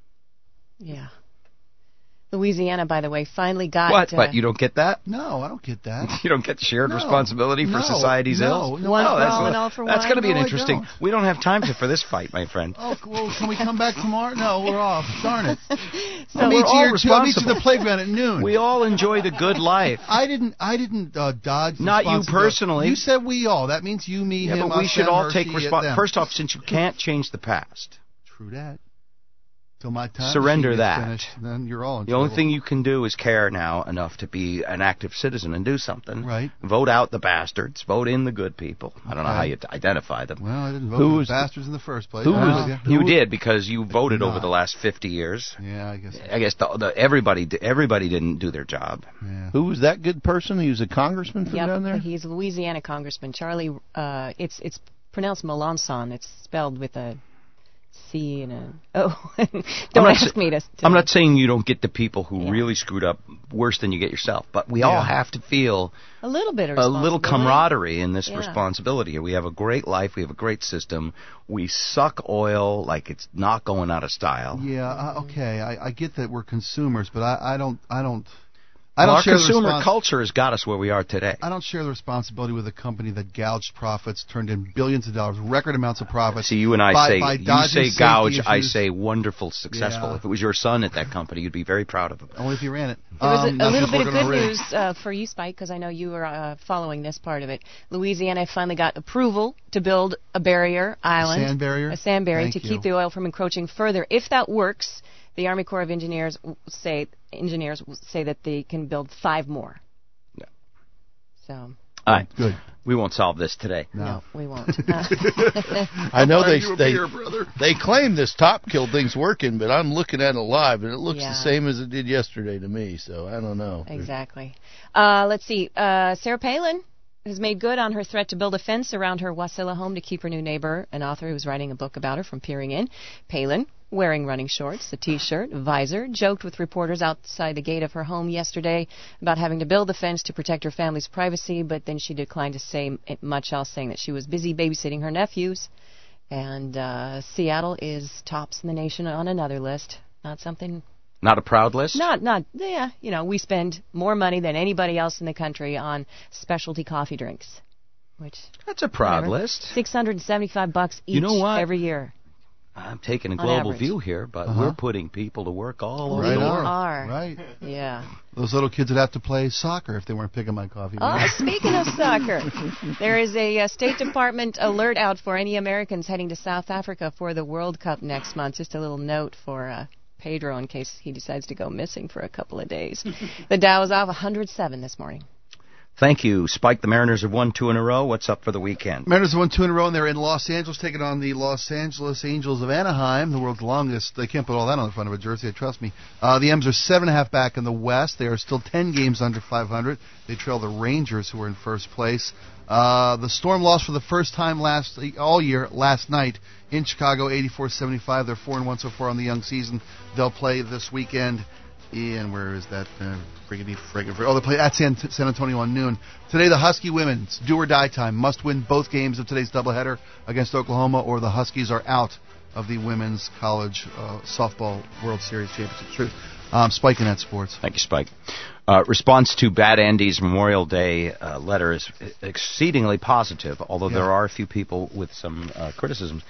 Yeah. Louisiana, by the way, finally got... What? Uh, But you don't get that? No, I don't get that. You don't get the shared No, responsibility for no, society's no, ills? no. One Oh, for that's all a- and all for That's one? going to be an No, I interesting... don't. We don't have time to, for this fight, my friend. Oh, well, can we come back tomorrow? No, we're off. Darn it. So I'll meet we're you all here, too. I'll meet you at responsible. the playground at noon. We all enjoy the good life. I didn't. I didn't uh, dodge. Not you responsibility. personally. You said we all. That means you, me, Yeah, him, but we us, should them, all her, take she, responsibility. them. First off, since you can't change the past, True that. Till my time surrender machine gets that. finished, then you're all in The only trouble. thing you can do is care now enough to be an active citizen and do something. Right. Vote out the bastards. Vote in the good people. I don't know Okay. how you t- identify them. Well, I didn't vote Who for the was- bastards in the first place. Who I was, know. you did because you voted over not. the last fifty years. Yeah, I guess. I guess the, the, everybody di- everybody didn't do their job. Yeah. Who was that good person? He was a congressman from Yep, down there? he's a Louisiana congressman. Charlie, uh, it's it's pronounced Melanson. It's spelled with a C and a O. Don't I'm not ask sa- me to, to... I'm not saying you don't get the people who Yeah. really screwed up worse than you get yourself, but we Yeah. all have to feel A little bit of a little responsibility. camaraderie in this Yeah. responsibility. We have a great life. We have a great system. We suck oil like it's not going out of style. Yeah. Uh, okay. I, I get that we're consumers, but I, I don't. I don't. I Well, don't our share the consumer respons- culture has got us where we are today. I don't share the responsibility with a company that gouged profits, turned in billions of dollars, record amounts of profits. See, you and I by, say by you dodging say safety gouge, I issues. say wonderful, successful. Yeah. If it was your son at that company, you'd be very proud of him. Only if you ran it. There was Um, a, a that's little what bit we're of gonna good rig. news uh, for you, Spike, because I know you were uh, following this part of it. Louisiana finally got approval to build a barrier island, sand barrier? a sand barrier Thank to you. keep the oil from encroaching further. If that works, the Army Corps of Engineers w- say engineers w- say that they can build five more. Yeah. So. All right, good. We won't solve this today. No, no we won't. I know they you a they beer, brother. they claim this top kill thing's working, but I'm looking at it live and it looks Yeah. the same as it did yesterday to me. So I don't know. Exactly. Uh, let's see. Uh, Sarah Palin has made good on her threat to build a fence around her Wasilla home to keep her new neighbor, an author who's writing a book about her, from peering in. Palin, wearing running shorts, a T-shirt, a visor, joked with reporters outside the gate of her home yesterday about having to build the fence to protect her family's privacy, but then she declined to say much else, saying that she was busy babysitting her nephews. And uh, Seattle is tops in the nation on another list. Not something... Not a proud list? Not, not, yeah, you know, we spend more money than anybody else in the country on specialty coffee drinks, which... That's a proud whatever, list. six hundred seventy-five bucks each You know what? every year. I'm taking a On global average. view here, but Uh-huh. we're putting people to work all over Right the on. world. Are. Right. Yeah. Those little kids would have to play soccer if they weren't picking my coffee. Oh, speaking of soccer, there is a uh, State Department alert out for any Americans heading to South Africa for the World Cup next month. Just a little note for uh, Pedro in case he decides to go missing for a couple of days. The Dow is off one hundred seven this morning. Thank you, Spike. The Mariners have won two in a row. What's up for the weekend? Mariners have won two in a row, and they're in Los Angeles taking on the Los Angeles Angels of Anaheim, the world's longest. They can't put all that on the front of a jersey, trust me. Uh, the M's are seven and a half back in the West. They are still ten games under five hundred. They trail the Rangers, who are in first place. Uh, the Storm lost for the first time last all year last night in Chicago, eighty-four seventy-five. They're four and one so far on the young season. They'll play this weekend. And where is that? Uh, friggity, friggity, friggity. Oh, they play at San, San Antonio on noon. Today, the Husky women's do or die time. Must win both games of today's doubleheader against Oklahoma, or the Huskies are out of the Women's College uh, Softball World Series Championship. Truth. Um, Spike in that sports. Thank you, Spike. Uh, response to Bad Andy's Memorial Day uh, letter is exceedingly positive, although Yeah. there are a few people with some uh, criticisms.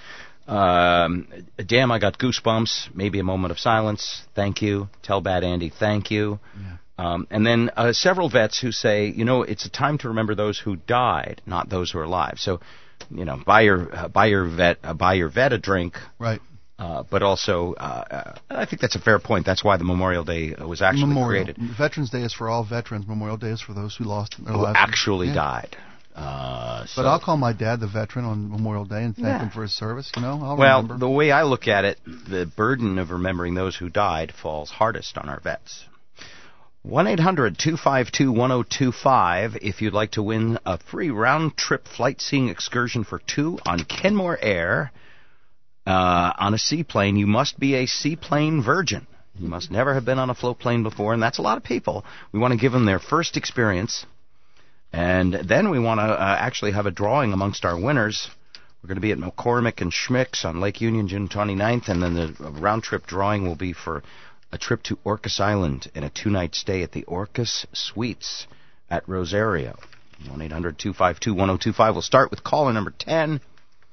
Um, damn, I got goosebumps. Maybe a moment of silence. Thank you. Tell Bad Andy thank you. Yeah. Um, and then uh, several vets who say, you know, it's a time to remember those who died, not those who are alive. So, you know, buy your uh, buy your vet uh, buy your vet a drink. Right. Uh, but also, uh, uh, I think that's a fair point. That's why the Memorial Day was actually Memorial. created. Veterans Day is for all veterans. Memorial Day is for those who lost their Who lives. actually Yeah. died. Uh, so. But I'll call my dad the veteran on Memorial Day and thank Yeah. him for his service. You know, I'll Well, remember. the way I look at it, the burden of remembering those who died falls hardest on our vets. one eight hundred two five two one zero two five if you'd like to win a free round-trip flight-seeing excursion for two on Kenmore Air uh, on a seaplane. You must be a seaplane virgin. You must never have been on a float plane before, and that's a lot of people. We want to give them their first experience, and then we want to uh, actually have a drawing amongst our winners. We're going to be at McCormick and Schmick's on Lake Union June twenty-ninth, and then the round-trip drawing will be for a trip to Orcas Island and a two-night stay at the Orcas Suites at Rosario. one eight hundred two five two one zero two five. We'll start with caller number ten.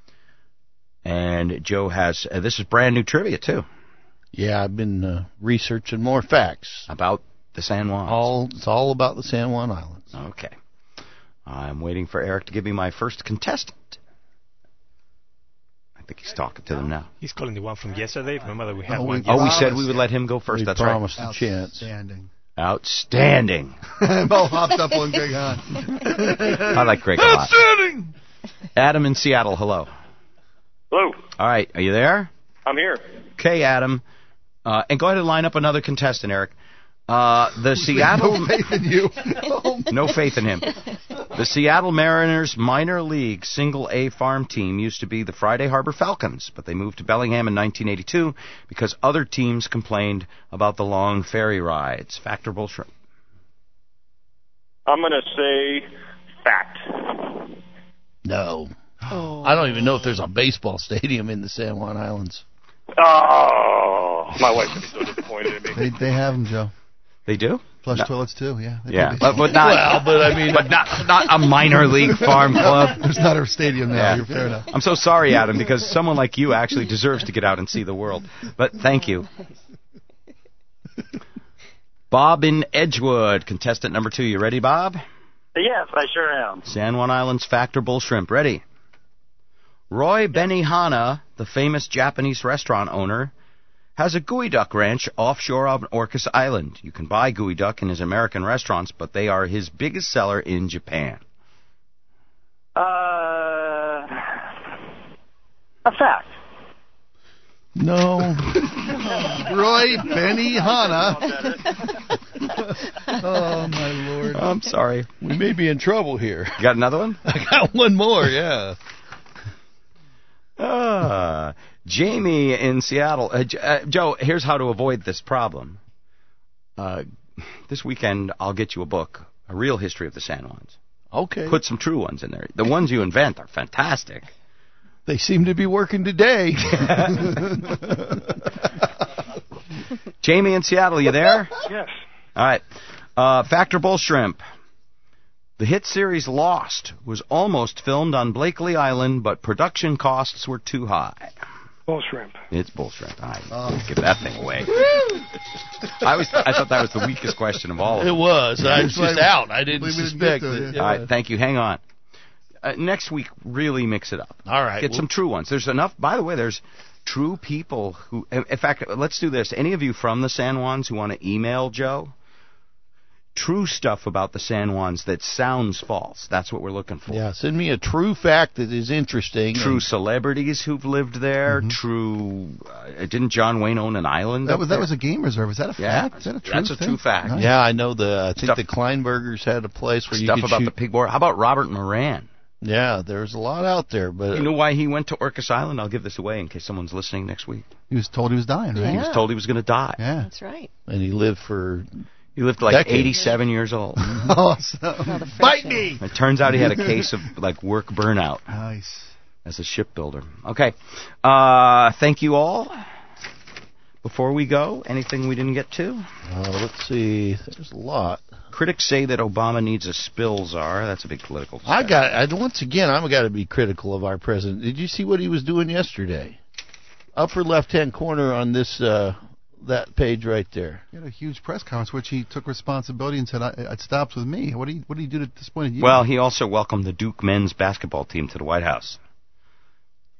And Joe has, uh, this is brand new trivia, too. Yeah, I've been uh, researching more facts. About the San Juan. All, it's all about the San Juan Islands. Okay. I'm waiting for Eric to give me my first contestant. I think he's talking to them now. He's calling the one from yesterday. Remember that we had Oh, one we- Oh, we yesterday? said we would let him go first. We That's promised right. a chance. Outstanding. Outstanding. Mo hopped up on Greg Hahn. I like Greg a lot. Outstanding. Adam in Seattle, hello. Hello. All right, are you there? I'm here. Okay, Adam. Uh, and go ahead and line up another contestant, Eric. Uh, the Seattle... No faith in you. No faith in him. The Seattle Mariners minor league single A farm team used to be the Friday Harbor Falcons, but they moved to Bellingham in nineteen eighty-two because other teams complained about the long ferry rides. Fact or bullshit? I'm going to say fact. No. Oh. I don't even know if there's a baseball stadium in the San Juan Islands. Oh, my wife would be so disappointed in me. They, they have them, Joe. They do? Flush No. toilets, too, yeah. They Yeah, do. but, but not. Well, but I mean, but not not a minor league farm club. There's not a stadium now. Yeah. You're fair enough. I'm so sorry, Adam, because someone like you actually deserves to get out and see the world. But thank you. Bob in Edgewood, contestant number two. You ready, Bob? Yes, I sure am. San Juan Islands Fact or Bull Shrimp. Ready? Roy Benihana, the famous Japanese restaurant owner, has a gooey duck ranch offshore of Orcas Island. You can buy gooey duck in his American restaurants, but they are his biggest seller in Japan. Uh, a fact. No. Roy Benihana. Oh, my Lord. I'm sorry. We may be in trouble here. You got another one? I got one more, yeah. Ah, Jamie in Seattle. Uh, J- uh, Joe, here's how to avoid this problem. Uh, this weekend, I'll get you a book, A Real History of the San Juans. Okay. Put some true ones in there. The ones you invent are fantastic. They seem to be working today. Jamie in Seattle, you there? Yes. All right. Uh, Fact or Bull Shrimp. The hit series Lost was almost filmed on Blakely Island, but production costs were too high. Bull shrimp. It's bull shrimp. I oh. give that thing away. I was I thought that was the weakest question of all of them. It was. I was just out. I didn't we didn't suspect get to it. it. All right, thank you. Hang on. Uh, next week, really mix it up. All right. Get well, some true ones. There's enough. By the way, there's true people who. In in fact, let's do this. Any of you from the San Juans who want to email Joe? True stuff about the San Juans that sounds false. That's what we're looking for. Yeah, send me a true fact that is interesting. True and celebrities who've lived there. Mm-hmm. True. Uh, didn't John Wayne own an island? That was there? that was a game reserve. Is that a yeah, fact? Is that a true that's a thing? true fact. Nice. Yeah, I know the. I think Stuff- the Kleinbergers had a place where you Stuff could about shoot. the pig boar. How about Robert Moran? Yeah, there's a lot out there, but You know why he went to Orcas Island? I'll give this away in case someone's listening next week. He was told he was dying, right? Yeah. He was told he was going to die. Yeah. That's right. and he lived for. He lived like Decades. eighty-seven years old. Awesome. Well, the fresh Bite air. me! It turns out he had a case of like work burnout Nice. as a shipbuilder. Okay. Uh, thank you all. Before we go, anything we didn't get to? Uh, let's see. There's a lot. Critics say that Obama needs a spill czar. That's a big political I discussion. got. I, once again, I'm got to be critical of our president. Did you see what he was doing yesterday? Upper left-hand corner on this uh, that page right there. He had a huge press conference, which he took responsibility and said, I, "It stops with me." What did he What did he do to disappoint you? Well, he also welcomed the Duke men's basketball team to the White House.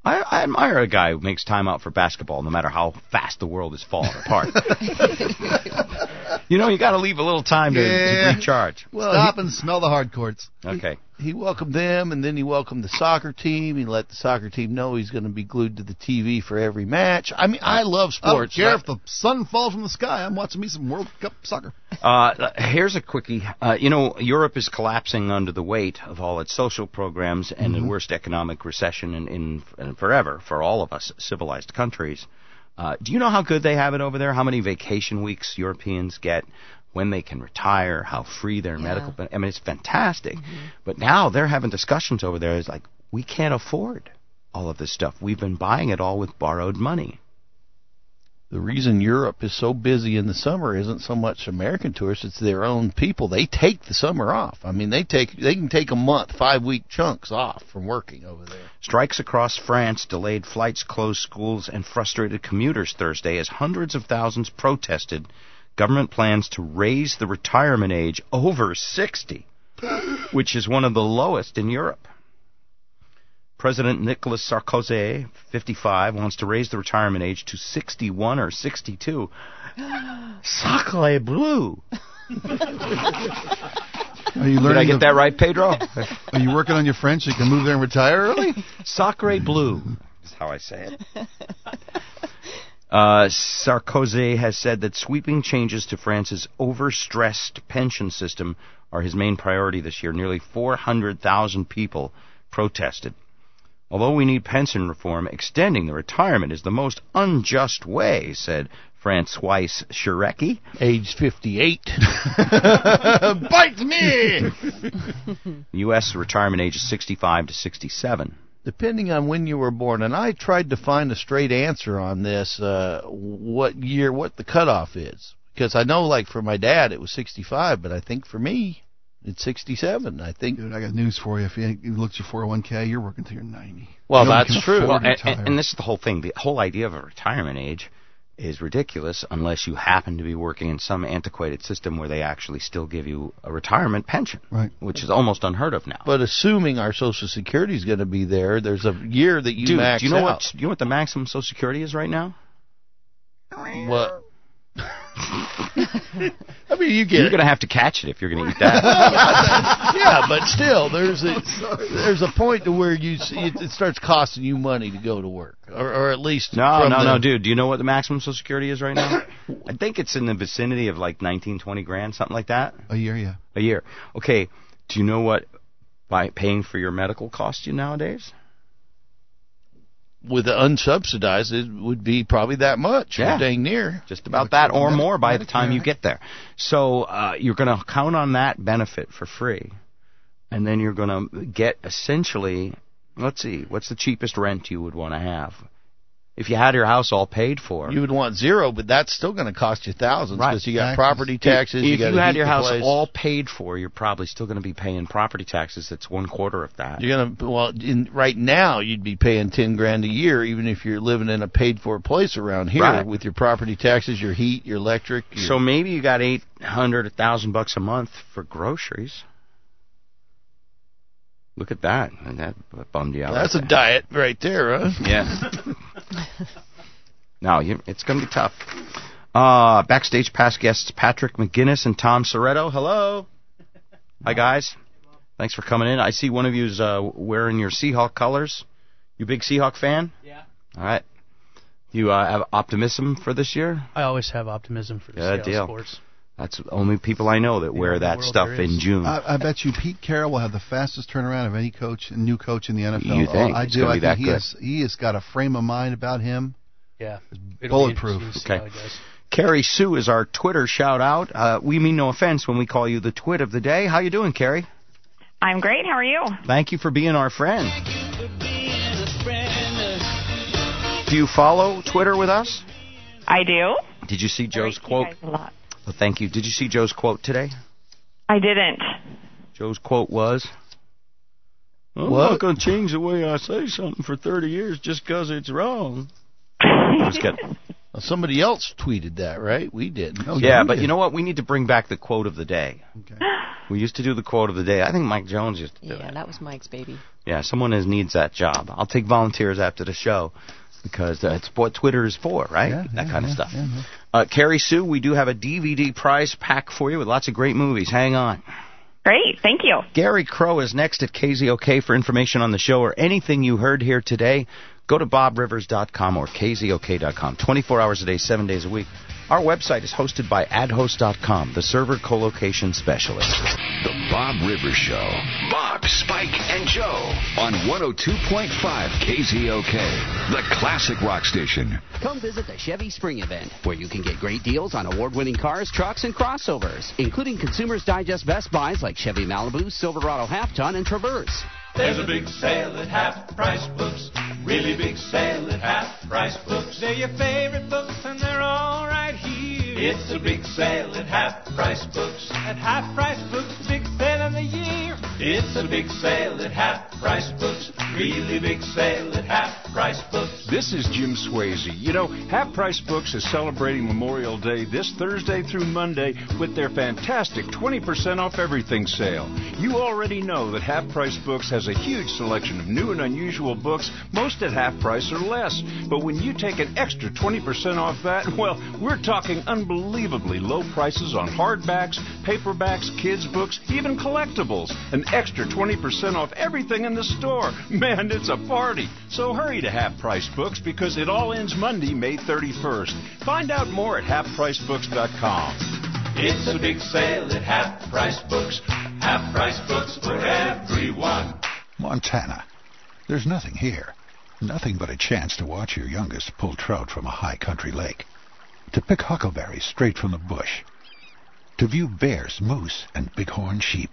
I, I admire a guy who makes time out for basketball, no matter how fast the world is falling apart. You know, you got to leave a little time to, Yeah. to recharge. Well, Stop he, and smell the hard courts. Okay. He, he welcomed them, and then he welcomed the soccer team. He let the soccer team know he's going to be glued to the T V for every match. I mean, I love sports. I don't care if the sun falls from the sky. I'm watching me some World Cup soccer. Uh, here's a quickie. Uh, you know, Europe is collapsing under the weight of all its social programs and Mm-hmm. the worst economic recession in, in, in forever for all of us civilized countries. Uh, do you know how good they have it over there? How many vacation weeks Europeans get? When they can retire, how free their Yeah. medical... I mean, it's fantastic. Mm-hmm. But now they're having discussions over there. It's like, we can't afford all of this stuff. We've been buying it all with borrowed money. The reason Europe is so busy in the summer isn't so much American tourists; it's their own people. They take the summer off. I mean, they take they can take a month, five week chunks off from working over there. Strikes across France delayed flights, closed schools, and frustrated commuters Thursday as hundreds of thousands protested government plans to raise the retirement age over sixty, which is one of the lowest in Europe. President Nicolas Sarkozy, fifty-five, wants to raise the retirement age to sixty-one or sixty-two. Sacre bleu! Are you learning Did I get the, that right, Pedro? Are you working on your French so you can move there and retire early? Sacre bleu is how I say it. Uh, Sarkozy has said that sweeping changes to France's overstressed pension system are his main priority this year. Nearly four hundred thousand people protested. Although we need pension reform, extending the retirement is the most unjust way, said François Cherecki. Age fifty-eight. Bite me! U S retirement age is sixty-five to sixty-seven. Depending on when you were born, and I tried to find a straight answer on this, uh, what year, what the cutoff is. Because I know, like, for my dad, it was sixty-five, but I think for me, it's sixty-seven. I think. Dude, I got news for you. If you, you look at your four oh one k, you're working till you're ninety. Well, No one that's can true. afford Well, to and, retire. and this is the whole thing. The whole idea of a retirement age is ridiculous unless you happen to be working in some antiquated system where they actually still give you a retirement pension, right? Which is almost unheard of now. But assuming our Social Security is going to be there, there's a year that you Dude, max do you know out. what? Do you know what the maximum Social Security is right now? What? I mean, you get. You're going to have to catch it if you're going to eat that. Yeah, but still, there's a there's a point to where you see it, it starts costing you money to go to work, or, or at least No, from no, the, no, dude. Do you know what the maximum Social Security is right now? I think it's in the vicinity of like nineteen, twenty grand, something like that. A year, yeah. A year. Okay. Do you know what by paying for your medical costs you nowadays? With the unsubsidized, it would be probably that much. Yeah. Or dang near. Just about that or more by the time you get there. So uh, you're going to count on that benefit for free. And then you're going to get essentially, let's see, what's the cheapest rent you would want to have? If you had your house all paid for. You would want zero, but that's still going to cost you thousands Right. because you got Taxes. property taxes. If you you, got to had heat your the house place. all paid for, you're probably still going to be paying property taxes. That's one quarter of that. You're gonna well, in, right now you'd be paying ten grand a year, even if you're living in a paid for place around here Right. with your property taxes, your heat, your electric. Your, So maybe you got eight hundred, a thousand bucks a month for groceries. Look at that. That bummed you out. that's right a there. diet right there, huh? Yeah. No, you, it's going to be tough. Uh, backstage past guests Patrick McGinnis and Tom Soretto. Hello. Hi, guys. Thanks for coming in. I see one of you's uh, wearing your Seahawk colors. You big Seahawk fan? Yeah. All right. You uh, have optimism for this year? I always have optimism for the Good Seattle deal. sports. That's the only people I know that Yeah, wear in the that world stuff there is. in June. I, I bet you Pete Carroll will have the fastest turnaround of any coach, new coach in the N F L. You think? I It's do. gonna I be think that he good. has he has got a frame of mind about him. Yeah. It'll Bulletproof. be interesting to see Okay. how he does. Carrie Sue is our Twitter shout out. Uh, we mean no offense when we call you the twit of the day. How you doing, Carrie? I'm great. How are you? Thank you for being our friend. Do you follow Twitter with us? I do. Did you see Joe's I like you quote? guys a lot. Oh, thank you. Did you see Joe's quote today? I didn't. Joe's quote was, I'm What? not going to change the way I say something for thirty years just because it's wrong. Just kidding. Well, somebody else tweeted that, right? We didn't. Oh, Yeah, you but did. you know what? We need to bring back the quote of the day. Okay. We used to do the quote of the day. I think Mike Jones used to do Yeah, it. that was Mike's baby. Yeah, someone is, needs that job. I'll take volunteers after the show because that's what Twitter is for, right? Yeah, that yeah, kind of yeah, stuff. yeah, yeah. Uh, Carrie Sue, we do have a D V D prize pack for you with lots of great movies. Hang on. Great, thank you. Gary Crow is next at K Z O K for information on the show or anything you heard here today. Go to bob rivers dot com or k z o k dot com. twenty-four hours a day, seven days a week. Our website is hosted by ad host dot com, the server co-location specialist. The Bob Rivers Show. Bob, Spike, and Joe on one oh two point five K Z O K, the classic rock station. Come visit the Chevy Spring Event, where you can get great deals on award-winning cars, trucks, and crossovers, including Consumers Digest Best Buys like Chevy Malibu, Silverado Half-Ton, and Traverse. There's a big sale at Half Price Books. Really big sale at Half Price Books. They're your favorite books and they're all right here. It's a big sale at Half Price Books. At Half Price Books, big sale of the year. It's a big sale at Half Price Books. Really big sale at Half Price Books. This is Jim Swayze. You know, Half Price Books is celebrating Memorial Day this Thursday through Monday with their fantastic twenty percent off everything sale. You already know that Half Price Books has a huge selection of new and unusual books, most at half price or less. But when you take an extra twenty percent off that, well, we're talking unbelievably low prices on hardbacks, paperbacks, kids' books, even collectibles. An extra twenty percent off everything in the store. Man, it's a party. So hurry to Half Price Books because it all ends Monday, May thirty-first. Find out more at half price books dot com. It's a big sale at Half Price Books. Half Price Books for everyone. Montana. There's nothing here. Nothing but a chance to watch your youngest pull trout from a high country lake. To pick huckleberries straight from the bush. To view bears, moose, and bighorn sheep.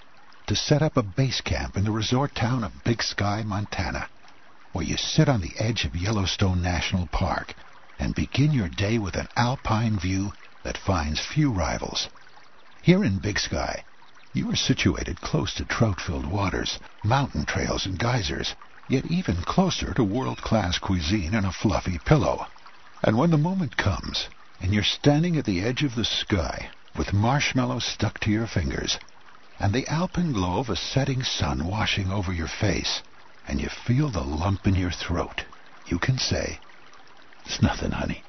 To set up a base camp in the resort town of Big Sky, Montana, where you sit on the edge of Yellowstone National Park and begin your day with an alpine view that finds few rivals. Here in Big Sky, you are situated close to trout-filled waters, mountain trails, and geysers, yet even closer to world-class cuisine and a fluffy pillow. And when the moment comes, and you're standing at the edge of the sky, with marshmallows stuck to your fingers, and the alpine glow of a setting sun washing over your face, and you feel the lump in your throat, you can say, "It's nothing, honey.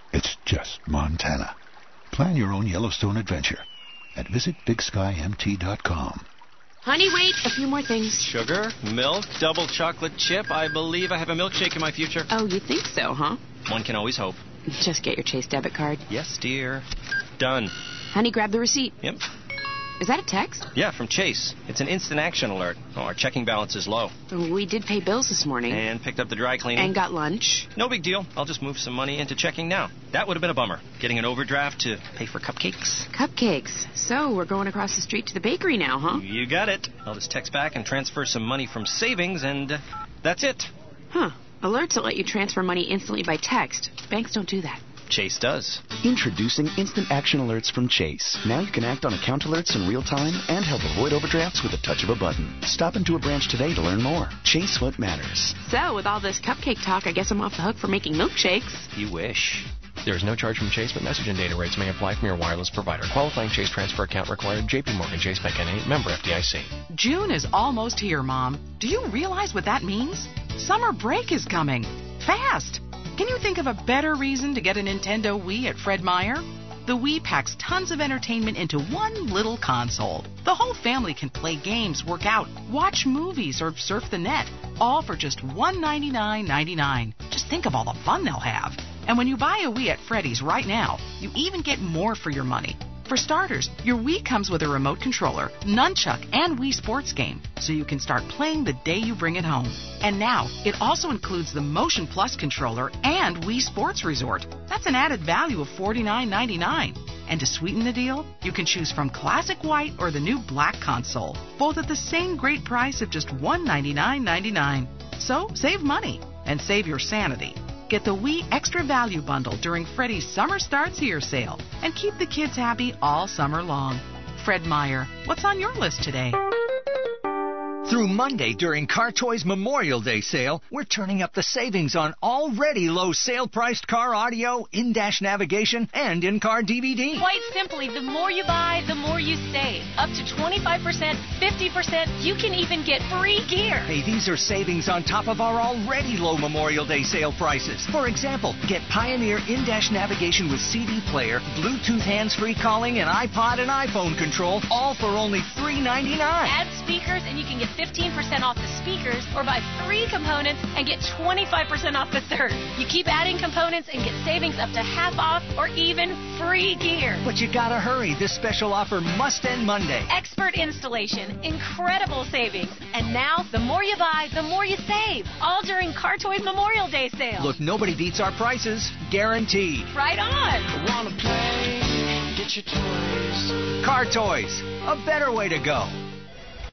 It's just Montana." Plan your own Yellowstone adventure at visit big sky m t dot com. Honey, wait, a few more things. Sugar, milk, double chocolate chip. I believe I have a milkshake in my future. Oh, you think so, huh? One can always hope. Just get your Chase debit card. Yes, dear. Done. Honey, grab the receipt. Yep. Is that a text? Yeah, from Chase. It's an instant action alert. Oh, our checking balance is low. We did pay bills this morning. And picked up the dry cleaning. And got lunch. No big deal. I'll just move some money into checking now. That would have been a bummer. Getting an overdraft to pay for cupcakes. Cupcakes. So we're going across the street to the bakery now, huh? You got it. I'll just text back and transfer some money from savings, and uh, that's it. Huh. Alerts will let you transfer money instantly by text. Banks don't do that. Chase does. Introducing Instant Action Alerts from Chase. Now you can act on account alerts in real time and help avoid overdrafts with a touch of a button. Stop into a branch today to learn more. Chase, what matters. So, with all this cupcake talk, I guess I'm off the hook for making milkshakes. You wish. There is no charge from Chase, but message and data rates may apply from your wireless provider. Qualifying Chase transfer account required. J P Morgan Chase Bank N A, member F D I C. June is almost here, Mom. Do you realize what that means? Summer break is coming. Fast. Can you think of a better reason to get a Nintendo Wii at Fred Meyer? The Wii packs tons of entertainment into one little console. The whole family can play games, work out, watch movies, or surf the net, all for just one hundred ninety-nine ninety-nine. Just think of all the fun they'll have. And when you buy a Wii at Freddy's right now, you even get more for your money. For starters, your Wii comes with a remote controller, nunchuck, and Wii Sports game, so you can start playing the day you bring it home. And now, it also includes the Motion Plus controller and Wii Sports Resort. That's an added value of forty-nine ninety-nine. And to sweeten the deal, you can choose from Classic White or the new Black console, both at the same great price of just one hundred ninety-nine ninety-nine. So, save money and save your sanity. Get the Wii Extra Value Bundle during Freddy's Summer Starts Here sale and keep the kids happy all summer long. Fred Meyer, what's on your list today? Through Monday during Car Toys Memorial Day sale, we're turning up the savings on already low sale-priced car audio, in-dash navigation, and in-car D V D. Quite simply, the more you buy, the more you save. Up to twenty-five percent, fifty percent, you can even get free gear. Hey, these are savings on top of our already low Memorial Day sale prices. For example, get Pioneer in-dash navigation with C D player, Bluetooth hands-free calling, and iPod and iPhone control, all for only three ninety-nine. Add speakers and you can get fifteen percent off the speakers, or buy three components and get twenty-five percent off the third. You keep adding components and get savings up to half off or even free gear. But you gotta hurry. This special offer must end Monday. Expert installation, incredible savings. And now, the more you buy, the more you save. All during Car Toys Memorial Day sale. Look, nobody beats our prices. Guaranteed. Right on. Wanna play? Get your toys. Car Toys. A better way to go.